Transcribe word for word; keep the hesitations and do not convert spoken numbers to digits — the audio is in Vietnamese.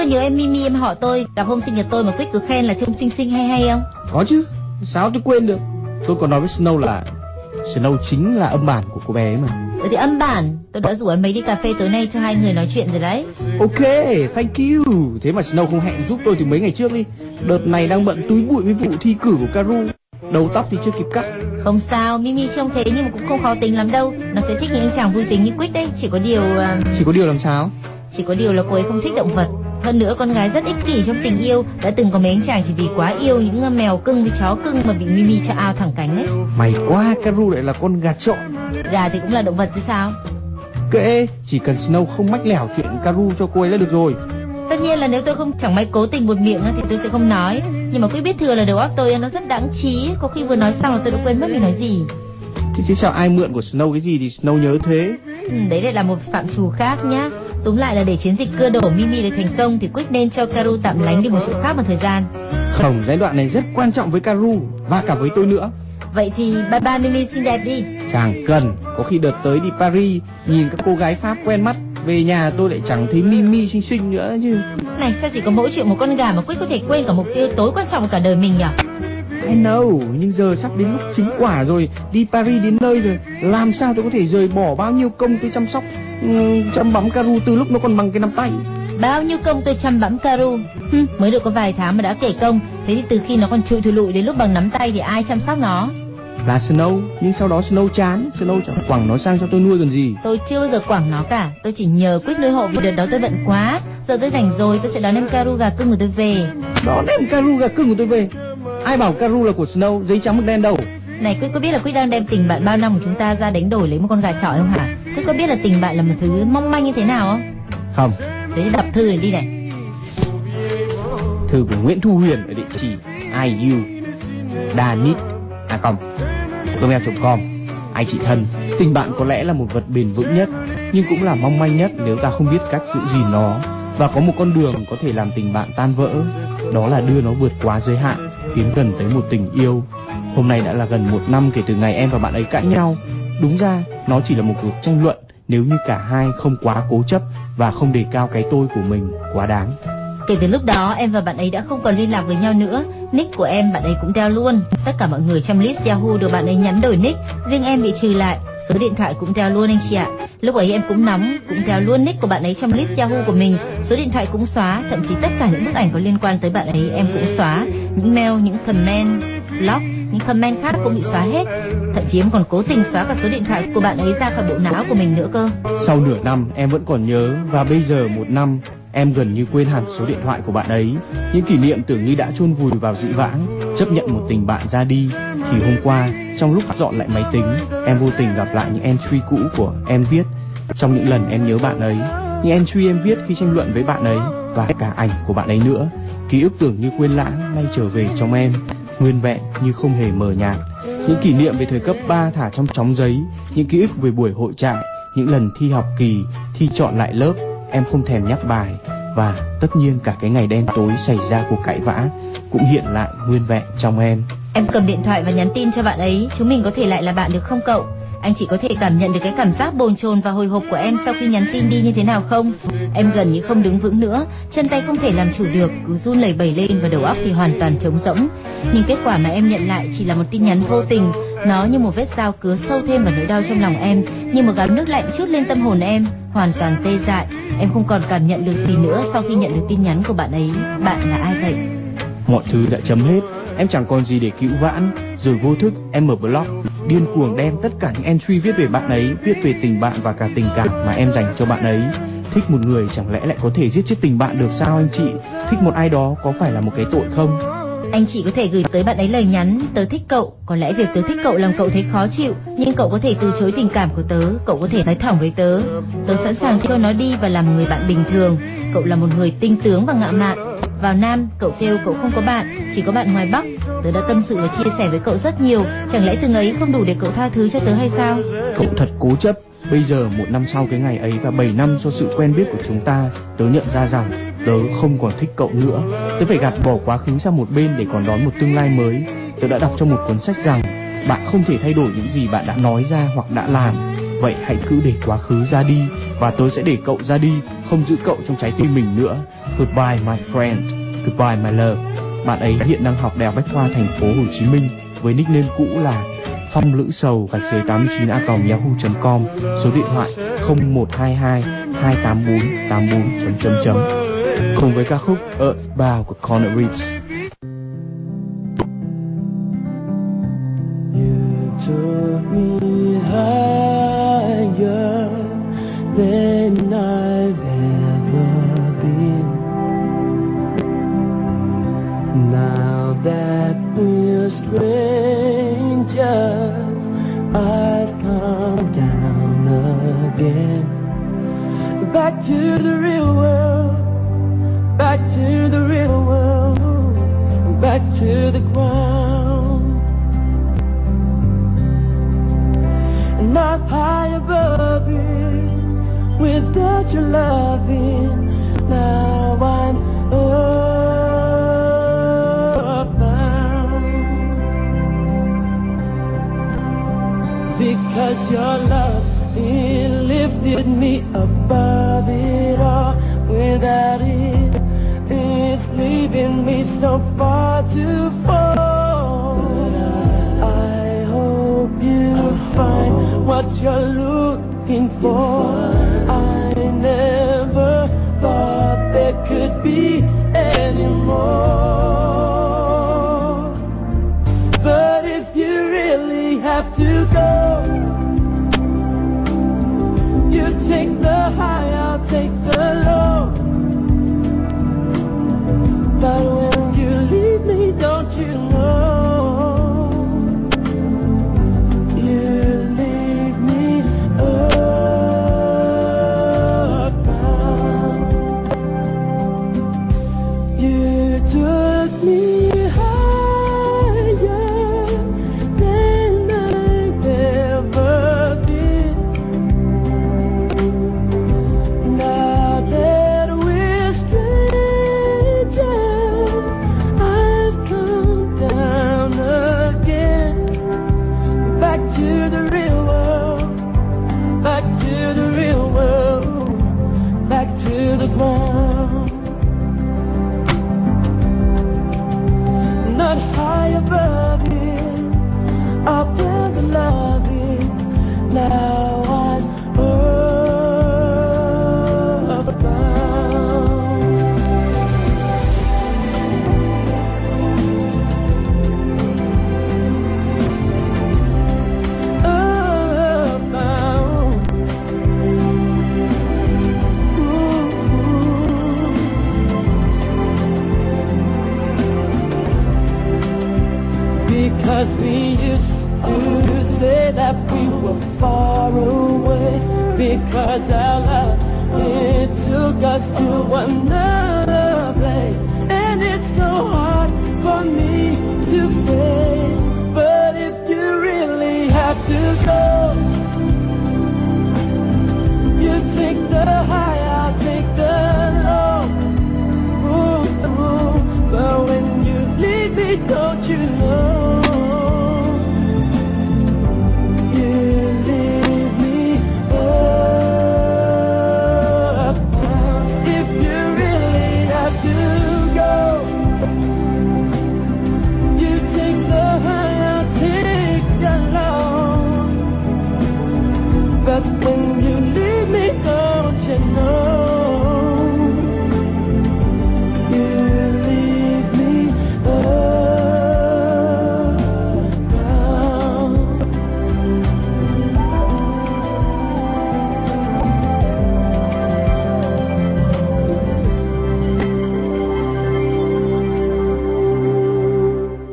nhớ em Mimi em họ tôi, gặp hôm sinh nhật tôi mà Quick cứ khen là trông xinh xinh hay hay không? Có chứ, sao tôi quên được. Tôi còn nói với Snow là Snow chính là âm bản của cô bé ấy mà. Ừ thì âm bản, tôi đã rủ em ấy đi cà phê tối nay cho hai người nói chuyện rồi đấy. Ok, thank you. Thế mà Snow không hẹn giúp tôi từ mấy ngày trước đi. Đợt này đang bận túi bụi với vụ thi cử của Karu. Đầu tóc thì chưa kịp cắt. Không sao, Mimi trông thế nhưng mà cũng không khó tính lắm đâu. Nó sẽ thích những anh chàng vui tính như Quick đấy. Chỉ có điều uh... Chỉ có điều làm sao? Chỉ có điều là cô ấy không thích động vật. Hơn nữa con gái rất ích kỷ trong tình yêu. Đã từng có mấy anh chàng chỉ vì quá yêu những mèo cưng với chó cưng mà bị Mimi cho ao thẳng cánh đấy. May quá, Karu lại là con gà trọi. Gà thì cũng là động vật chứ sao. Kệ, chỉ cần Snow không mách lẻo chuyện Karu cho cô ấy là được rồi. Tất nhiên là nếu tôi không chẳng may cố tình buột miệng thì tôi sẽ không nói. Nhưng mà Quick biết thừa là đầu óc tôi nó rất đáng trí. Có khi vừa nói xong là tôi đã quên mất mình nói gì. Thế chứ sao ai mượn của Snow cái gì thì Snow nhớ thế? Ừ, đấy lại là một phạm trù khác nhá. Túm lại là để chiến dịch cưa đổ Mimi để thành công thì Quick nên cho Karu tạm lánh đi một chỗ khác một thời gian. Không, giai đoạn này rất quan trọng với Karu và cả với tôi nữa. Vậy thì bye bye Mimi xinh đẹp đi. Chẳng cần, có khi đợt tới đi Paris nhìn các cô gái Pháp quen mắt, về nhà tôi lại chẳng thấy Mimi xinh xinh nữa chứ. Này, sao chỉ có mỗi chuyện một con gà mà Quick có thể quên cả mục tiêu tối quan trọng của cả đời mình nhỉ? I know, nhưng giờ sắp đến lúc chính quả rồi, đi Paris đến nơi rồi, làm sao tôi có thể rời bỏ bao nhiêu công tôi chăm sóc um, chăm bẵm Karu từ lúc nó còn bằng cái nắm tay. Bao nhiêu công tôi chăm bẵm Karu, Hừm, mới được có vài tháng mà đã kể công. Thế thì từ khi nó còn trụi thùi lụi đến lúc bằng nắm tay thì ai chăm sóc nó? Là Snow, nhưng sau đó Snow chán, Snow chẳng quẳng nó sang cho tôi nuôi còn gì. Tôi chưa bao giờ quẳng nó cả, tôi chỉ nhờ Quick nuôi hộ vì đợt đó tôi bận quá. Giờ tôi rảnh rồi, tôi sẽ đón em Karu gà cưng của tôi về. Đón em Karu gà cưng của tôi về? Ai bảo Karu là của Snow, giấy trắng mực đen đâu. Này Quick có biết là Quick đang đem tình bạn bao năm của chúng ta ra đánh đổi lấy một con gà chọi không hả? Quick có biết là tình bạn là một thứ mong manh như thế nào không? Không. Thế thì đọc thư này đi này. Thư của Nguyễn Thu Huyền ở địa chỉ i u danit a com gmail chấm com. Anh chị thân, tình bạn có lẽ là một vật bền vững nhất, nhưng cũng là mong manh nhất nếu ta không biết cách giữ gìn nó. Và có một con đường có thể làm tình bạn tan vỡ, đó là đưa nó vượt quá giới hạn, tiến gần tới một tình yêu. Hôm nay đã là gần một năm kể từ ngày em và bạn ấy cãi nhau. Đúng ra, nó chỉ là một cuộc tranh luận nếu như cả hai không quá cố chấp và không đề cao cái tôi của mình quá đáng. Kể từ lúc đó, em và bạn ấy đã không còn liên lạc với nhau nữa. Nick của em bạn ấy cũng đeo luôn. Tất cả mọi người trong list Yahoo được bạn ấy nhắn đổi nick, riêng em bị trừ lại. Số điện thoại cũng đeo luôn anh chị ạ. Lúc ấy em cũng nóng, cũng đeo luôn nick của bạn ấy trong list Yahoo của mình. Số điện thoại cũng xóa, thậm chí tất cả những bức ảnh có liên quan tới bạn ấy em cũng xóa. Những mail, những comment, blog, những comment khác cũng bị xóa hết. Thậm chí em còn cố tình xóa cả số điện thoại của bạn ấy ra khỏi bộ não của mình nữa cơ. Sau nửa năm em vẫn còn nhớ, và bây giờ một năm em gần như quên hẳn số điện thoại của bạn ấy. Những kỷ niệm tưởng như đã chôn vùi vào dĩ vãng. Chấp nhận một tình bạn ra đi, thì hôm qua trong lúc dọn lại máy tính, em vô tình gặp lại những entry cũ của em viết trong những lần em nhớ bạn ấy. Những entry em viết khi tranh luận với bạn ấy, và cả ảnh của bạn ấy nữa. Ký ức tưởng như quên lãng nay trở về trong em, nguyên vẹn như không hề mờ nhạt. Những kỷ niệm về thời cấp ba thả trong chóng giấy, những ký ức về buổi hội trại, những lần thi học kỳ, thi chọn lại lớp em không thèm nhắc bài, và tất nhiên cả cái ngày đen tối xảy ra cuộc cãi vã cũng hiện lại nguyên vẹn trong em. Em cầm điện thoại và nhắn tin cho bạn ấy, chúng mình có thể lại là bạn được không cậu? Anh chỉ có thể cảm nhận được cái cảm giác bồn chồn và hồi hộp của em sau khi nhắn tin đi như thế nào không? Em gần như không đứng vững nữa, chân tay không thể làm chủ được, cứ run lẩy bẩy lên và đầu óc thì hoàn toàn trống rỗng. Nhưng kết quả mà em nhận lại chỉ là một tin nhắn vô tình, nó như một vết dao cứa sâu thêm vào nỗi đau trong lòng em, như một gáo nước lạnh trút lên tâm hồn em, hoàn toàn tê dại. Em không còn cảm nhận được gì nữa sau khi nhận được tin nhắn của bạn ấy. Bạn là ai vậy? Mọi thứ đã chấm hết, em chẳng còn gì để cứu vãn. Rồi vô thức em mở blog, điên cuồng đem tất cả những entry viết về bạn ấy, viết về tình bạn và cả tình cảm mà em dành cho bạn ấy. Thích một người chẳng lẽ lại có thể giết chết tình bạn được sao anh chị? Thích một ai đó có phải là một cái tội không? Anh chị có thể gửi tới bạn ấy lời nhắn: tớ thích cậu. Có lẽ việc tớ thích cậu làm cậu thấy khó chịu, nhưng cậu có thể từ chối tình cảm của tớ. Cậu có thể nói thẳng với tớ: tớ sẵn sàng cho nó đi và làm người bạn bình thường. Cậu là một người tinh tướng và ngạo mạn. Vào Nam, cậu kêu cậu không có bạn, chỉ có bạn ngoài Bắc. Tớ đã tâm sự và chia sẻ với cậu rất nhiều. Chẳng lẽ từng ấy không đủ để cậu tha thứ cho tớ hay sao? Cậu thật cố chấp. Bây giờ một năm sau cái ngày ấy và bảy năm sau sự quen biết của chúng ta, tớ nhận ra rằng tớ không còn thích cậu nữa. Tớ phải gạt bỏ quá khứ sang một bên để còn đón một tương lai mới. Tớ đã đọc trong một cuốn sách rằng bạn không thể thay đổi những gì bạn đã nói ra hoặc đã làm. Vậy hãy cứ để quá khứ ra đi, và tớ sẽ để cậu ra đi, không giữ cậu trong trái tim mình nữa. Goodbye my friend, goodbye my love. Bạn ấy hiện đang học Đại học Bách khoa Thành phố Hồ Chí Minh với nickname cũ là Phong Lữ Sầu gạch dưới tám chín a còng yahoo chấm com, số điện thoại không một hai hai hai tám bốn tám bốn chấm chấm chấm, cùng với ca khúc Earthbound của Conor Reeves. You took me higher than I've ever been. Now that we're strangers, I've come down again. Back to the real world, back to the real world, back to the ground. Not high above it, without your loving. Now I'm earthbound, because your love, it lifted me above it all. Without it, it's leaving me so far to fall. I hope you find what you're looking for. I never thought there could be any more. But if you really have to go, you take the high, I'll take the low. But when you leave me, don't you know, because we used to say that we were far away, because our love, it took us to another place, and it's so hard for me to face. But if you really have to go, you take